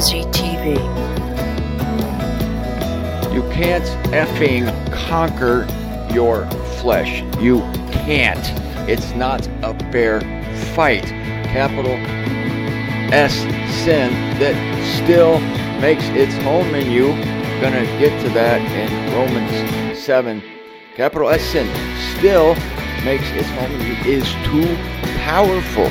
MZTV. You can't effing conquer your flesh. You can't. It's not a fair fight. Capital S sin that still makes its home in you. Gonna get to that in Romans 7. Capital S sin still makes its home in you is too powerful.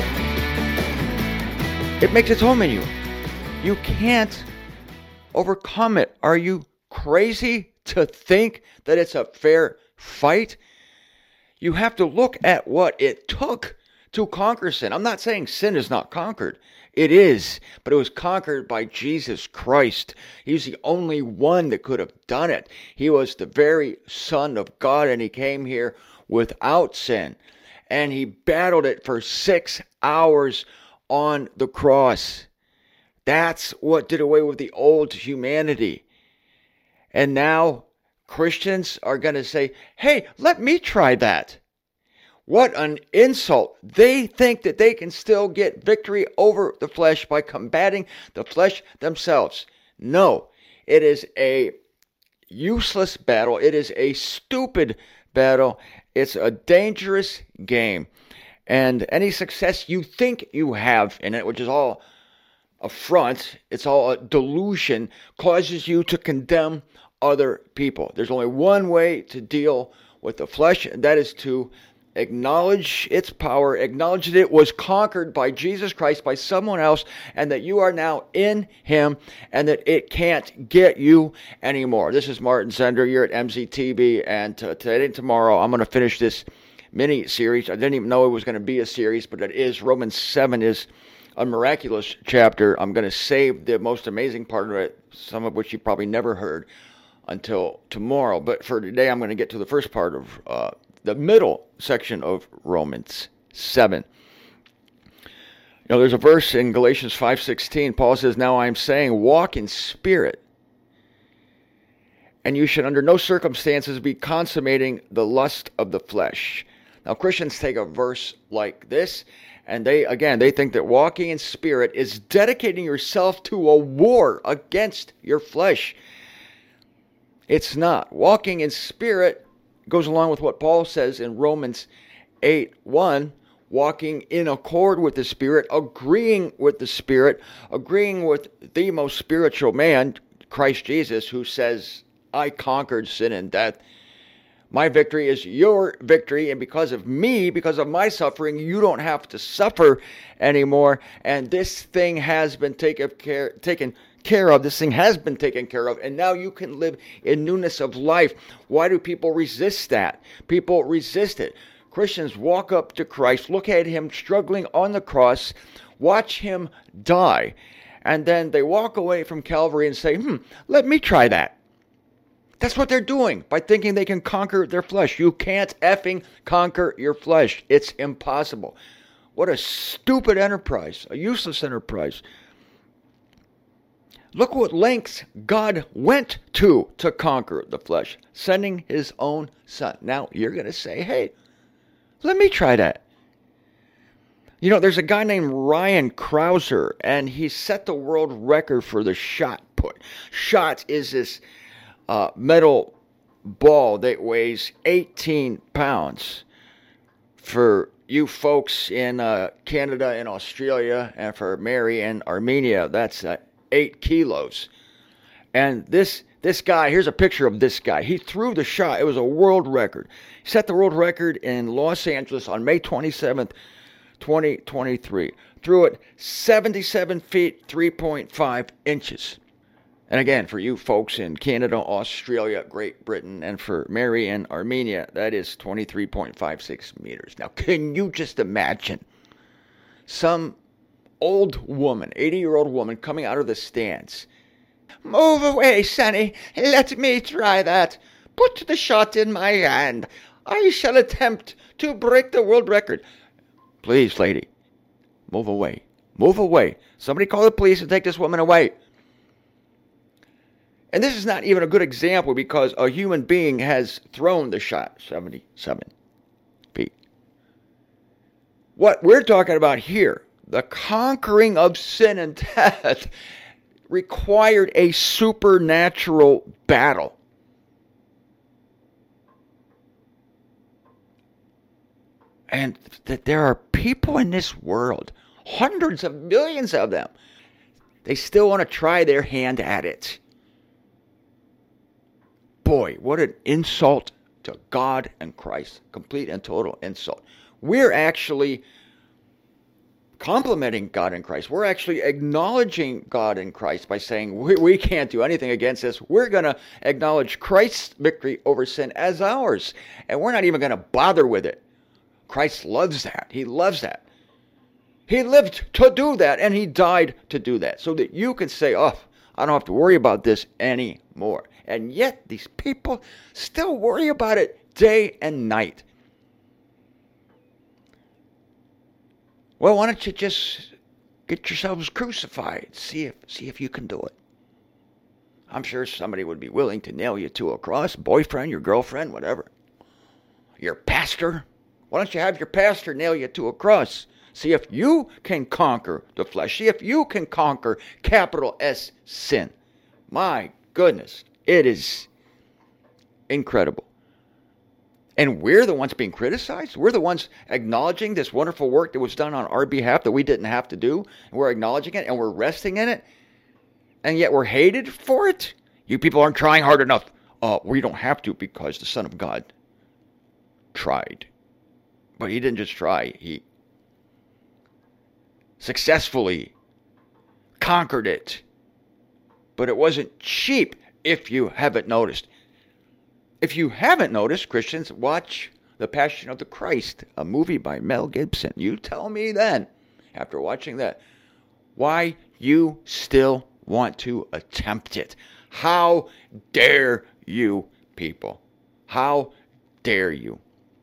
It makes its home in you. You can't overcome it. Are you crazy to think that it's a fair fight? You have to look at what it took to conquer sin. I'm not saying sin is not conquered. It is, but it was conquered by Jesus Christ. He's the only one that could have done it. He was the very Son of God, and he came here without sin. And he battled it for 6 hours on the cross. That's what did away with the old humanity. And now Christians are going to say, hey, let me try that. What an insult. They think that they can still get victory over the flesh by combating the flesh themselves. No, it is a useless battle. It is a stupid battle. It's a dangerous game. And any success you think you have in it, which is all a front, it's all a delusion, causes you to condemn other people. There's only one way to deal with the flesh, and that is to acknowledge its power, acknowledge that it was conquered by Jesus Christ, by someone else, and that you are now in him, and that it can't get you anymore. This is Martin Zender. You're at MZTV, and today and tomorrow I'm going to finish this mini-series. I didn't even know it was going to be a series, but it is. Romans 7 is a miraculous chapter. I'm going to save the most amazing part of it, some of which you probably never heard, until tomorrow. But for today, I'm going to get to the first part of the middle section of Romans 7. There's a verse in Galatians 5:16. Paul says, now I'm saying, walk in spirit, and you should under no circumstances be consummating the lust of the flesh. Now, Christians take a verse like this, and they think that walking in spirit is dedicating yourself to a war against your flesh. It's not. Walking in spirit goes along with what Paul says in Romans 8:1, walking in accord with the Spirit, agreeing with the Spirit, agreeing with the most spiritual man, Christ Jesus, who says, I conquered sin and death. My victory is your victory, and because of me, because of my suffering, you don't have to suffer anymore. And this thing has been taken care of. This thing has been taken care of, and now you can live in newness of life. Why do people resist that? People resist it. Christians walk up to Christ, look at him struggling on the cross, watch him die, and then they walk away from Calvary and say, let me try that. That's what they're doing by thinking they can conquer their flesh. You can't effing conquer your flesh. It's impossible. What a stupid enterprise, a useless enterprise. Look what lengths God went to conquer the flesh, sending his own son. Now you're going to say, hey, let me try that. There's a guy named Ryan Crouser, and he set the world record for the shot put. Shot is this metal ball that weighs 18 pounds. For you folks in Canada and Australia, and for Mary in Armenia, that's 8 kilos. And this guy, here's a picture of this guy. He threw the shot. It was a world record. He set the world record in Los Angeles on May 27th, 2023. Threw it 77 feet, 3.5 inches. And again, for you folks in Canada, Australia, Great Britain, and for Mary in Armenia, that is 23.56 meters. Now, can you just imagine some old woman, 80-year-old woman, coming out of the stands? Move away, Sonny. Let me try that. Put the shot in my hand. I shall attempt to break the world record. Please, lady, move away. Move away. Somebody call the police and take this woman away. And this is not even a good example because a human being has thrown the shot 77 feet. What we're talking about here, the conquering of sin and death, required a supernatural battle. And that there are people in this world, hundreds of millions of them, they still want to try their hand at it. Boy, what an insult to God and Christ. Complete and total insult. We're actually complimenting God and Christ. We're actually acknowledging God and Christ by saying we can't do anything against this. We're going to acknowledge Christ's victory over sin as ours. And we're not even going to bother with it. Christ loves that. He loves that. He lived to do that, and he died to do that, so that you can say, oh, I don't have to worry about this anymore. And yet, these people still worry about it day and night. Well, why don't you just get yourselves crucified? See if you can do it. I'm sure somebody would be willing to nail you to a cross, boyfriend, your girlfriend, whatever. Your pastor. Why don't you have your pastor nail you to a cross? See if you can conquer the flesh. See if you can conquer capital S sin. My goodness, it is incredible. And we're the ones being criticized. We're the ones acknowledging this wonderful work that was done on our behalf that we didn't have to do. And we're acknowledging it and we're resting in it. And yet we're hated for it. You people aren't trying hard enough. We don't have to because the Son of God tried. But he didn't just try. He successfully conquered it. But it wasn't cheap, if you haven't noticed. If you haven't noticed, Christians, watch The Passion of the Christ, a movie by Mel Gibson. You tell me then, after watching that, why you still want to attempt it. How dare you, people? How dare you?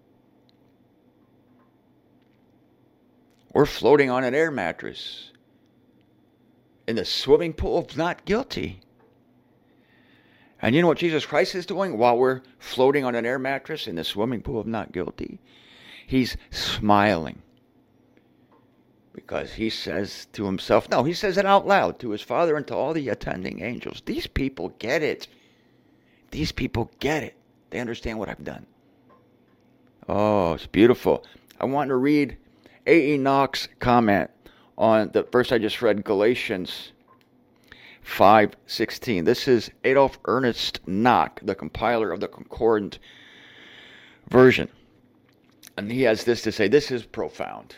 We're floating on an air mattress in the swimming pool of not guilty. And you know what Jesus Christ is doing while we're floating on an air mattress in the swimming pool of not guilty? He's smiling. Because he says to himself, no, he says it out loud to his Father and to all the attending angels. These people get it. These people get it. They understand what I've done. Oh, it's beautiful. I want to read A.E. Knox's comment on the verse I just read, Galatians 5:16. This is Adolf Ernst Knock, the compiler of the Concordant version. And he has this to say. This is profound.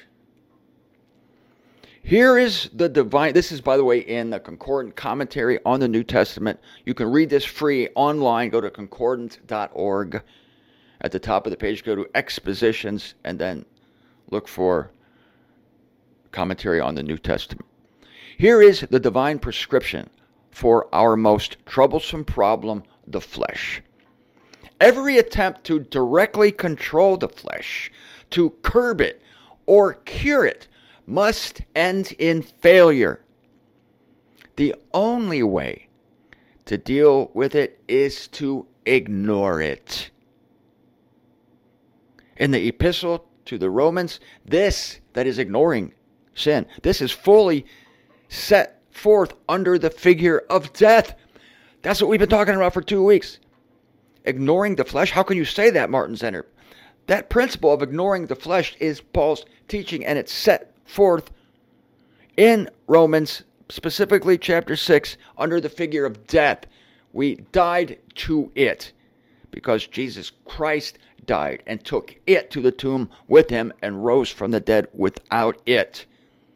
Here is the divine, this is, by the way, in the Concordant Commentary on the New Testament. You can read this free online. Go to concordant.org. At the top of the page, go to Expositions, and then look for Commentary on the New Testament. Here is the divine prescription for our most troublesome problem, the flesh. Every attempt to directly control the flesh, to curb it or cure it, must end in failure. The only way to deal with it is to ignore it. In the epistle to the Romans, this, that is ignoring sin, this is fully set forth under the figure of death. That's what we've been talking about for 2 weeks. Ignoring the flesh? How can you say that, Martin Zenner? That principle of ignoring the flesh is Paul's teaching, and it's set forth in Romans, specifically chapter 6, under the figure of death. We died to it because Jesus Christ died and took it to the tomb with him and rose from the dead without it.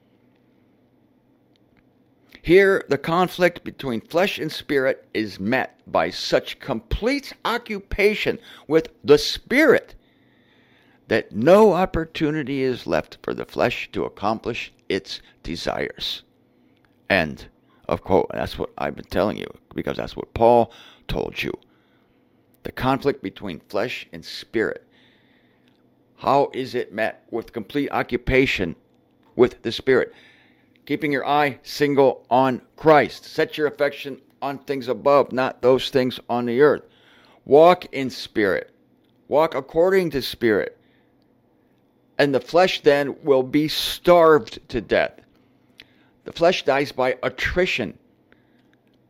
Here, the conflict between flesh and spirit is met by such complete occupation with the spirit that no opportunity is left for the flesh to accomplish its desires. End of quote. That's what I've been telling you, because that's what Paul told you. The conflict between flesh and spirit. How is it met? With complete occupation with the spirit. Keeping your eye single on Christ. Set your affection on things above, not those things on the earth. Walk in spirit. Walk according to spirit. And the flesh then will be starved to death. The flesh dies by attrition.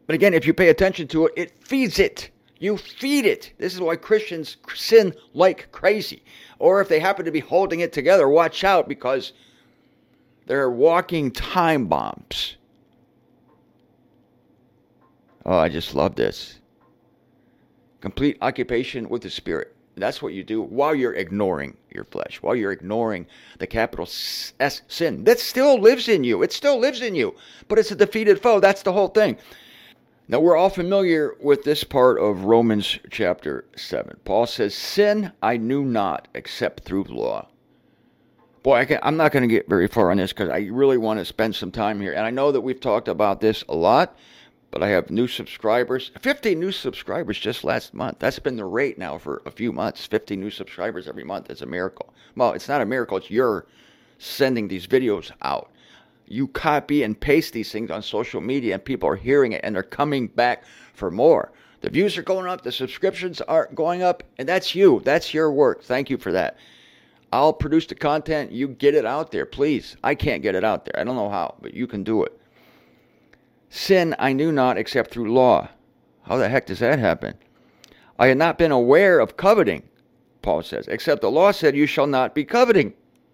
But again, if you pay attention to it, it feeds it. You feed it. This is why Christians sin like crazy. Or if they happen to be holding it together, watch out, because they're walking time bombs. Oh, I just love this. Complete occupation with the Spirit. That's what you do while you're ignoring your flesh, while you're ignoring the capital S sin. That still lives in you. It still lives in you, but it's a defeated foe. That's the whole thing. Now, we're all familiar with this part of Romans chapter 7. Paul says, sin I knew not except through law. Boy, I'm not going to get very far on this because I really want to spend some time here. And I know that we've talked about this a lot, but I have new subscribers. 50 new subscribers just last month. That's been the rate now for a few months. 50 new subscribers every month is a miracle. Well, it's not a miracle. It's you're sending these videos out. You copy and paste these things on social media, and people are hearing it, and they're coming back for more. The views are going up. The subscriptions are going up, and that's you. That's your work. Thank you for that. I'll produce the content. You get it out there, please. I can't get it out there. I don't know how, but you can do it. Sin I knew not except through law. How the heck does that happen? I had not been aware of coveting, Paul says, except the law said you shall not be coveting.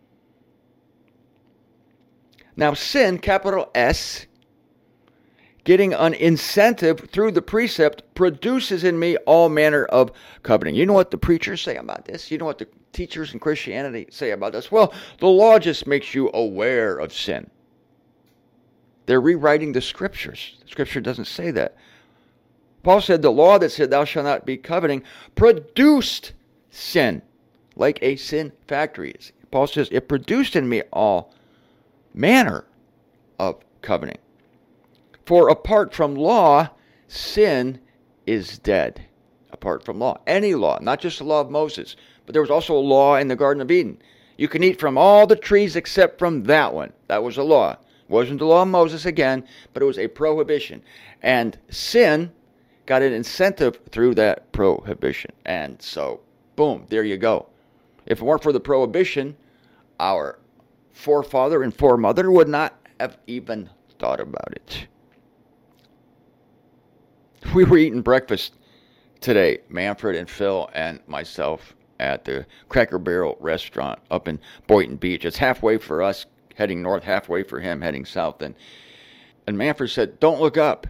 Now sin, capital S, getting an incentive through the precept produces in me all manner of coveting. You know what the preachers say about this? You know what the teachers in Christianity say about this? Well, the law just makes you aware of sin. They're rewriting the scriptures. The scripture doesn't say that. Paul said the law that said thou shalt not be coveting produced sin, like a sin factory. Paul says it produced in me all manner of coveting. For apart from law, sin is dead. Apart from law. Any law, not just the law of Moses, but there was also a law in the Garden of Eden. You can eat from all the trees except from that one. That was a law. It wasn't the law of Moses again, but it was a prohibition. And sin got an incentive through that prohibition. And so, boom, there you go. If it weren't for the prohibition, our forefather and foremother would not have even thought about it. We were eating breakfast today, Manfred and Phil and myself, at the Cracker Barrel restaurant up in Boynton Beach. It's halfway for us heading north, halfway for him heading south. And Manfred said, don't look up.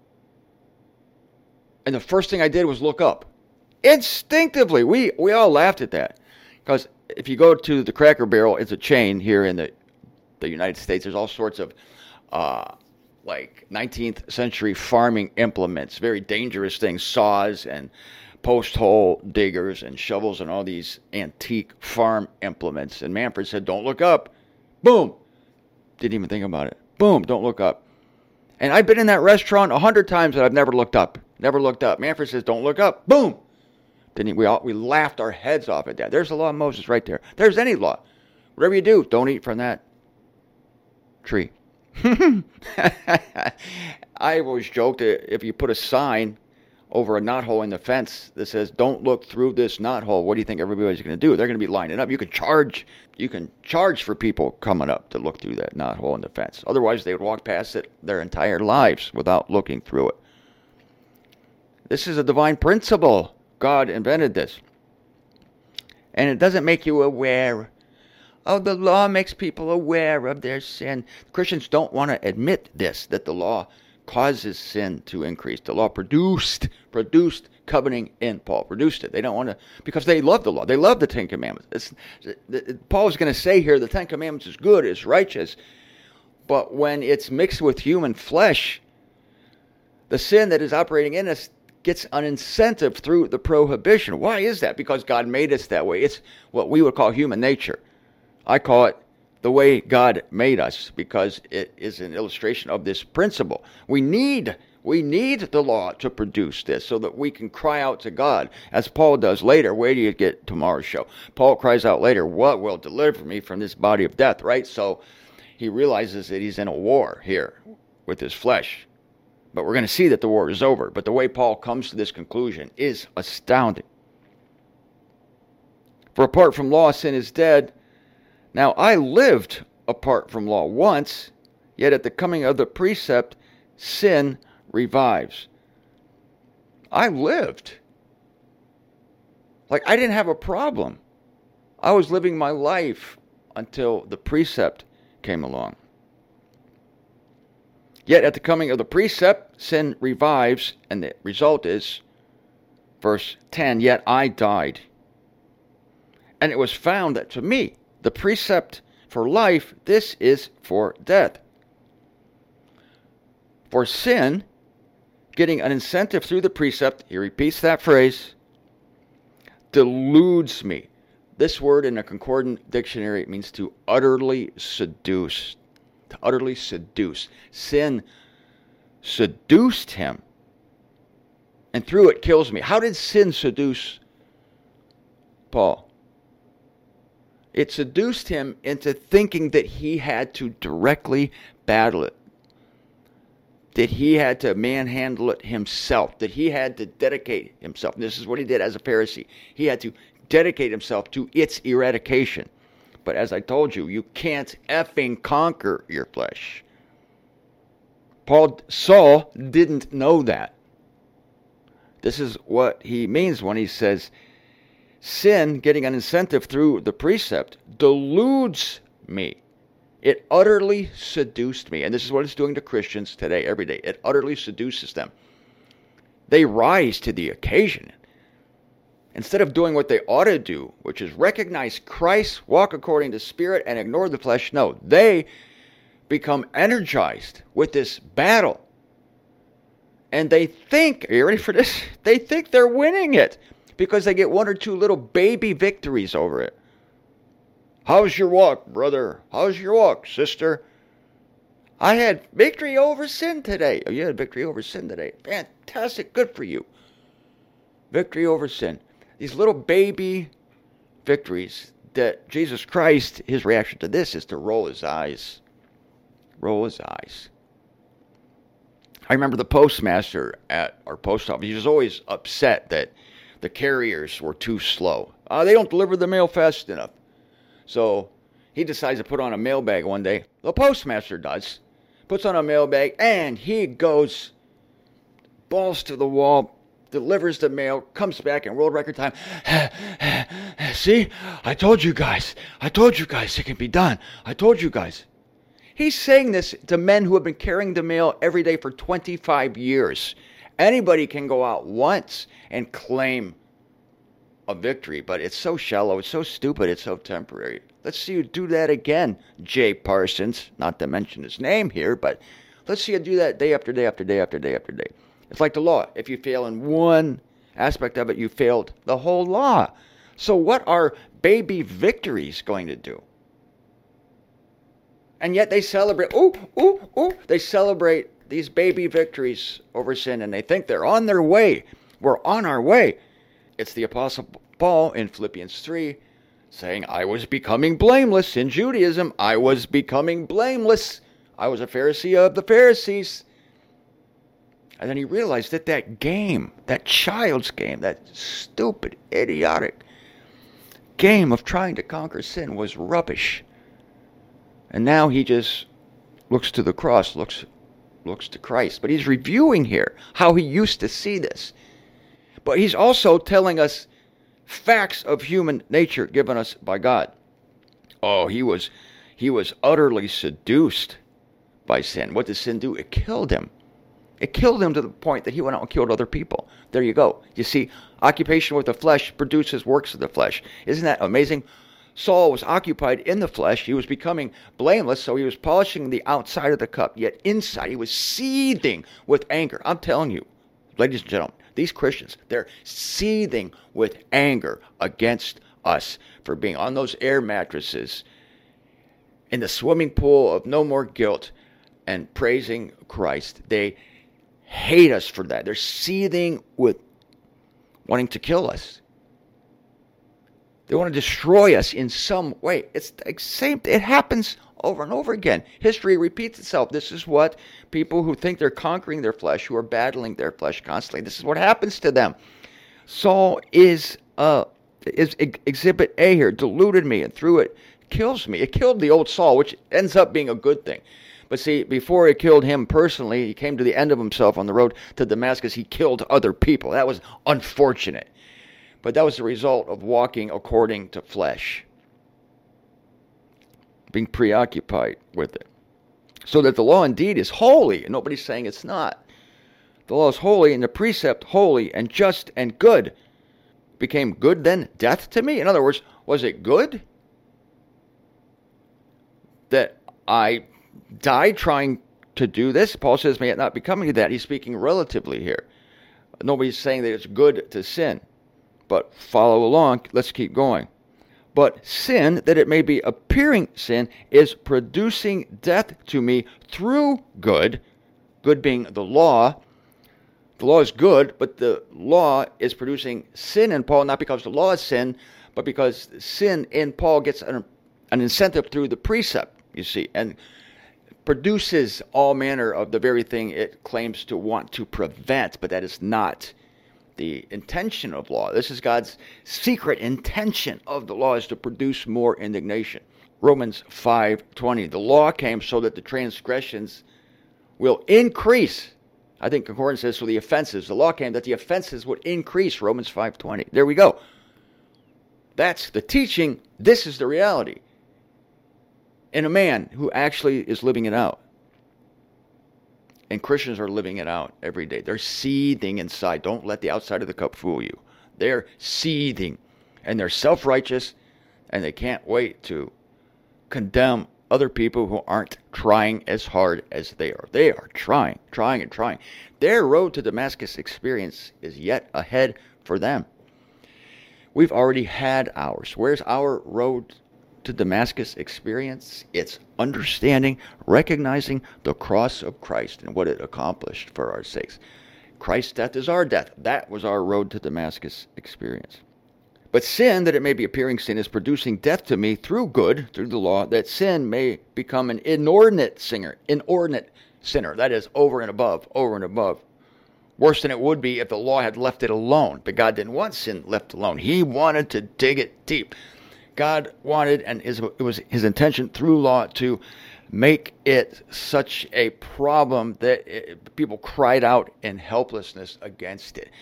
And the first thing I did was look up. Instinctively, we all laughed at that. Because if you go to the Cracker Barrel, it's a chain here in the United States. There's all sorts of like 19th century farming implements, very dangerous things, saws and post hole diggers and shovels and all these antique farm implements. And Manfred said, don't look up. Boom. Didn't even think about it. Boom, don't look up. And I've been in that restaurant 100 times and I've never looked up. Never looked up. Manfred says, don't look up. Boom. We laughed our heads off at that. There's the law of Moses right there. There's any law. Whatever you do, don't eat from that tree. I always joked that if you put a sign over a knothole in the fence that says, don't look through this knothole, what do you think everybody's going to do? They're going to be lining up. You can charge for people coming up to look through that knothole in the fence. Otherwise, they would walk past it their entire lives without looking through it. This is a divine principle. God invented this. And it doesn't make you aware. Oh, the law makes people aware of their sin. Christians don't want to admit this, that the law causes sin to increase. The law produced coveting in Paul. Produced it. They don't want to, because they love the law. They love the Ten Commandments. Paul is going to say here, the Ten Commandments is good, is righteous. But when it's mixed with human flesh, the sin that is operating in us gets an incentive through the prohibition. Why is that? Because God made us that way. It's what we would call human nature. I call it the way God made us because it is an illustration of this principle. We need the law to produce this so that we can cry out to God, as Paul does later. Where do you get tomorrow's show? Paul cries out later, what will deliver me from this body of death, right? So he realizes that he's in a war here with his flesh. But we're going to see that the war is over. But the way Paul comes to this conclusion is astounding. For apart from law, sin is dead. Now I lived apart from law once, yet at the coming of the precept, sin revives. I lived. Like, I didn't have a problem. I was living my life until the precept came along. Yet at the coming of the precept, sin revives, and the result is, verse 10, yet I died. And it was found that to me, the precept for life, this is for death. For sin, getting an incentive through the precept, he repeats that phrase, deludes me. This word in a concordant dictionary means to utterly seduce. To utterly seduce. Sin seduced him, and through it kills me. How did sin seduce Paul? It seduced him into thinking that he had to directly battle it, that he had to manhandle it himself, that he had to dedicate himself. And this is what he did as a Pharisee. He had to dedicate himself to its eradication. But as I told you, you can't effing conquer your flesh. Saul didn't know that. This is what he means when he says, sin, getting an incentive through the precept, deludes me. It utterly seduced me. And this is what it's doing to Christians today, every day. It utterly seduces them. They rise to the occasion. Instead of doing what they ought to do, which is recognize Christ, walk according to Spirit, and ignore the flesh, no, they become energized with this battle. And they think, are you ready for this? They think they're winning it because they get one or two little baby victories over it. How's your walk, brother? How's your walk, sister? I had victory over sin today. Oh, you had victory over sin today. Fantastic. Good for you. Victory over sin. These little baby victories that Jesus Christ, his reaction to this is to roll his eyes. Roll his eyes. I remember the postmaster at our post office. He was always upset that the carriers were too slow. They don't deliver the mail fast enough. So he decides to put on a mailbag one day. The postmaster does. Puts on a mailbag and he goes balls to the wall, delivers the mail, comes back in world record time. See, I told you guys it can be done. I told you guys. He's saying this to men who have been carrying the mail every day for 25 years. Anybody can go out once and claim a victory, but it's so shallow, it's so stupid, it's so temporary. Let's see you do that again, Jay Parsons. Not to mention his name here, but let's see you do that day after day after day after day after day. It's like the law. If you fail in one aspect of it, you failed the whole law. So what are baby victories going to do? And yet they celebrate, they celebrate these baby victories over sin, and they think they're on their way. We're on our way. It's the Apostle Paul in Philippians 3 saying, I was becoming blameless in Judaism. I was becoming blameless. I was a Pharisee of the Pharisees. And then he realized that that game, that child's game, that stupid, idiotic game of trying to conquer sin was rubbish. And now he just looks to the cross, looks to Christ. But he's reviewing here how he used to see this. But he's also telling us facts of human nature given us by God. Oh, he was utterly seduced by sin. What does sin do? It killed him. It killed him to the point that he went out and killed other people. There you go. You see, occupation with the flesh produces works of the flesh. Isn't that amazing? Saul was occupied in the flesh. He was becoming blameless, so he was polishing the outside of the cup. Yet inside, he was seething with anger. I'm telling you, ladies and gentlemen, these Christians, they're seething with anger against us for being on those air mattresses in the swimming pool of no more guilt and praising Christ. They hate us for that. They're seething with wanting to kill us. They want to destroy us in some way. It's the same. It happens over and over again. History repeats itself. This is what people who think they're conquering their flesh, who are battling their flesh constantly, this is what happens to them. Saul is exhibit A here, deluded me, and through it kills me. It killed the old Saul, which ends up being a good thing. But see, before it killed him personally, he came to the end of himself on the road to Damascus. He killed other people. That was unfortunate. But that was the result of walking according to flesh, being preoccupied with it. So that the law indeed is holy, and nobody's saying it's not. The law is holy, and the precept holy and just and good. Became good then death to me? In other words, was it good that I died trying to do this? Paul says, may it not be coming to that. He's speaking relatively here. Nobody's saying that it's good to sin. But follow along. Let's keep going. But sin, that it may be appearing sin, is producing death to me through good, good being the law. The law is good, but the law is producing sin in Paul, not because the law is sin, but because sin in Paul gets an incentive through the precept, you see, and produces all manner of the very thing it claims to want to prevent, but that is not the intention of law. This is God's secret intention of the law, is to produce more indignation. Romans 5:20, the law came so that the transgressions will increase. I think concordance says, so the offenses. The law came that the offenses would increase, Romans 5:20. There we go. That's the teaching. This is the reality. In a man who actually is living it out. And Christians are living it out every day. They're seething inside. Don't let the outside of the cup fool you. They're seething. And they're self-righteous. And they can't wait to condemn other people who aren't trying as hard as they are. They are trying. Their road to Damascus experience is yet ahead for them. We've already had ours. Where's our road to Damascus experience? It's understanding, recognizing the cross of Christ and what it accomplished for our sakes. Christ's death is our death. That was our road to Damascus experience. But sin, that it may be appearing sin, is producing death to me through good, through the law, that sin may become an inordinate sinner. That is, over and above. Worse than it would be if the law had left it alone. But God didn't want sin left alone. He wanted to dig it deep. God wanted, and it was his intention through law to make it such a problem that people cried out in helplessness against it.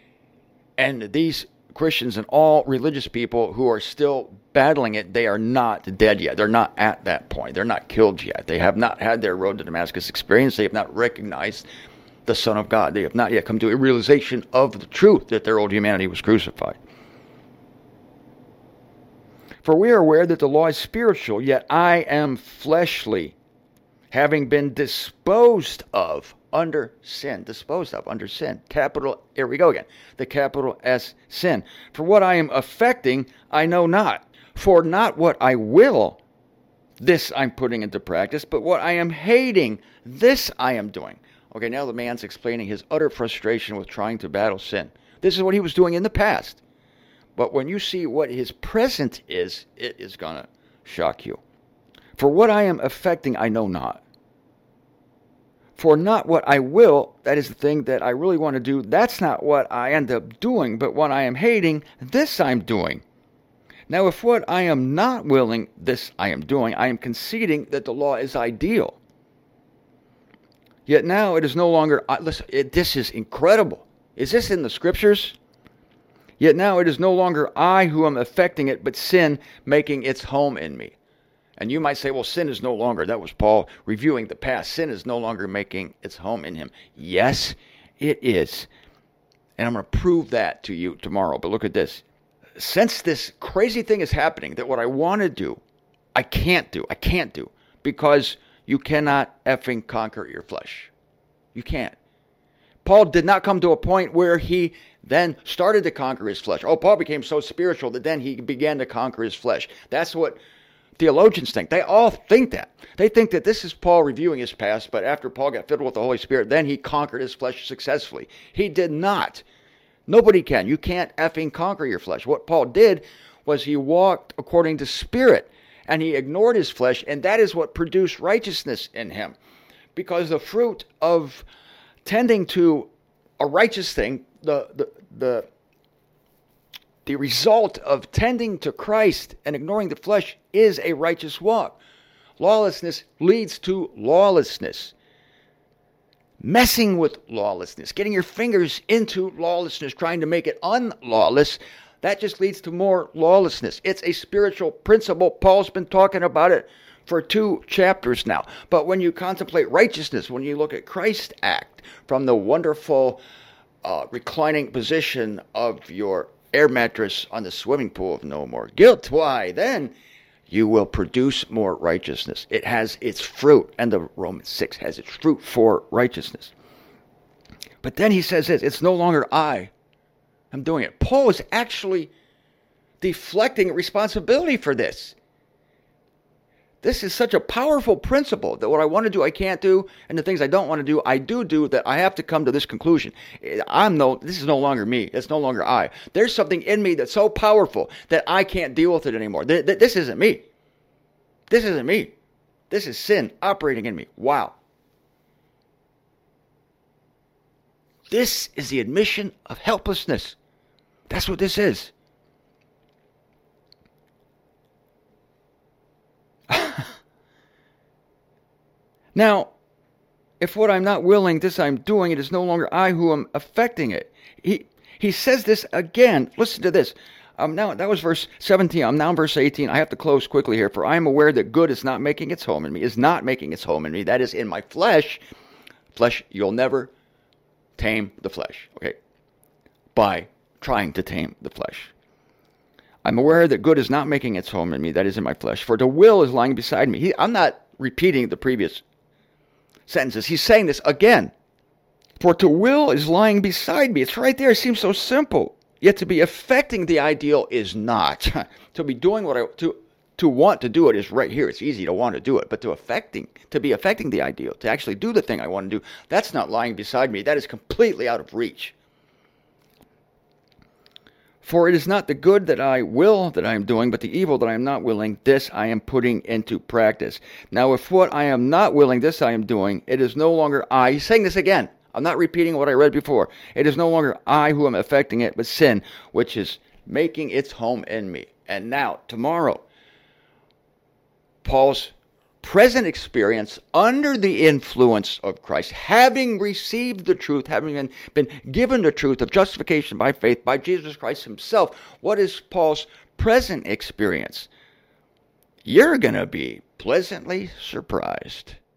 And these Christians and all religious people who are still battling it, they are not dead yet. They're not at that point. They're not killed yet. They have not had their road to Damascus experience. They have not recognized the Son of God. They have not yet come to a realization of the truth that their old humanity was crucified. For we are aware that the law is spiritual, yet I am fleshly, having been disposed of under sin. Here we go again. The capital S, sin. For what I am affecting, I know not. For not what I will, this I'm putting into practice, but what I am hating, this I am doing. Okay, now the man's explaining his utter frustration with trying to battle sin. This is what he was doing in the past. But when you see what his present is, it is going to shock you. For what I am affecting, I know not. For not what I will, that is the thing that I really want to do, that's not what I end up doing, but what I am hating, this I'm doing. Now, if what I am not willing, this I am doing, I am conceding that the law is ideal. Yet now it is no longer, this is incredible. Is this in the scriptures? Yet now it is no longer I who am affecting it, but sin making its home in me. And you might say, well, sin is no longer, that was Paul reviewing the past. Sin is no longer making its home in him. Yes, it is. And I'm going to prove that to you tomorrow. But look at this. Since this crazy thing is happening, that what I want to do, I can't do. Because you cannot effing conquer your flesh. You can't. Paul did not come to a point where he then started to conquer his flesh. Oh, Paul became so spiritual that then he began to conquer his flesh. That's what theologians think. They all think that. They think that this is Paul reviewing his past, but after Paul got filled with the Holy Spirit, then he conquered his flesh successfully. He did not. Nobody can. You can't effing conquer your flesh. What Paul did was he walked according to Spirit, and he ignored his flesh, and that is what produced righteousness in him. Because the fruit of tending to a righteous thing, the result of tending to Christ and ignoring the flesh is a righteous walk. Lawlessness leads to lawlessness. Messing with lawlessness, getting your fingers into lawlessness, trying to make it unlawless, that just leads to more lawlessness. It's a spiritual principle. Paul's been talking about it for 2 chapters now. But when you contemplate righteousness, when you look at Christ's act from the wonderful reclining position of your air mattress on the swimming pool of no more guilt, why then you will produce more righteousness. It has its fruit, and the Romans 6 has its fruit for righteousness. But then he says this, it's no longer I am doing it. Paul is actually deflecting responsibility for this. This is such a powerful principle that what I want to do, I can't do, and the things I don't want to do, I do, that I have to come to this conclusion. This is no longer me. It's no longer I. There's something in me that's so powerful that I can't deal with it anymore. This isn't me. This isn't me. This is sin operating in me. Wow. This is the admission of helplessness. That's what this is. Now, if what I'm not willing, this I'm doing, it is no longer I who am affecting it. He says this again. Listen to this. Now that was verse 17. I'm now in verse 18. I have to close quickly here. For I am aware that good is not making its home in me, That is in my flesh. Flesh, you'll never tame the flesh, okay? By trying to tame the flesh. I'm aware that good is not making its home in me, that is in my flesh. For the will is lying beside me. I'm not repeating the previous sentences. He's saying this again. For to will is lying beside me. It's right there. It seems so simple. Yet to be affecting the ideal is not. To be doing to want to do it is right here. It's easy to want to do it. But to be affecting the ideal, to actually do the thing I want to do, that's not lying beside me. That is completely out of reach. For it is not the good that I will that I am doing, but the evil that I am not willing, this I am putting into practice. Now, if what I am not willing, this I am doing, it is no longer I. He's saying this again. I'm not repeating what I read before. It is no longer I who am affecting it, but sin, which is making its home in me. And now, tomorrow, Paul's present experience under the influence of Christ, having received the truth, having been given the truth of justification by faith by Jesus Christ himself. What is Paul's present experience? You're going to be pleasantly surprised.